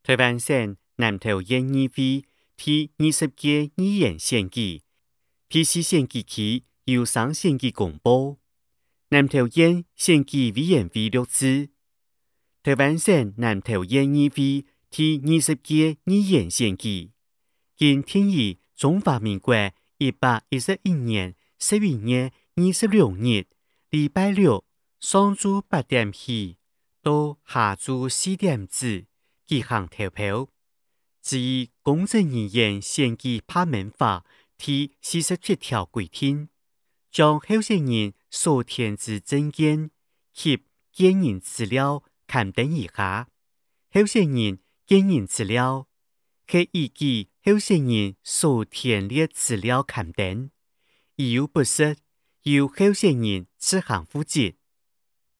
台灣省南投縣議會第20屆議員選舉第4選舉區由3選舉公布。南投縣選舉委員會錄製。台灣省南投縣議會第20屆議員選舉經定於中華民國111年11月26日禮拜六上晝8點起到下晝4點止舉行投票。至於公職人員選舉罷免法第47條規定，將候選人所填之證件及個人資料刊登以下。候選人個人資料係依據候選人所填列資料刊登，如有不實，由候選人自行負責。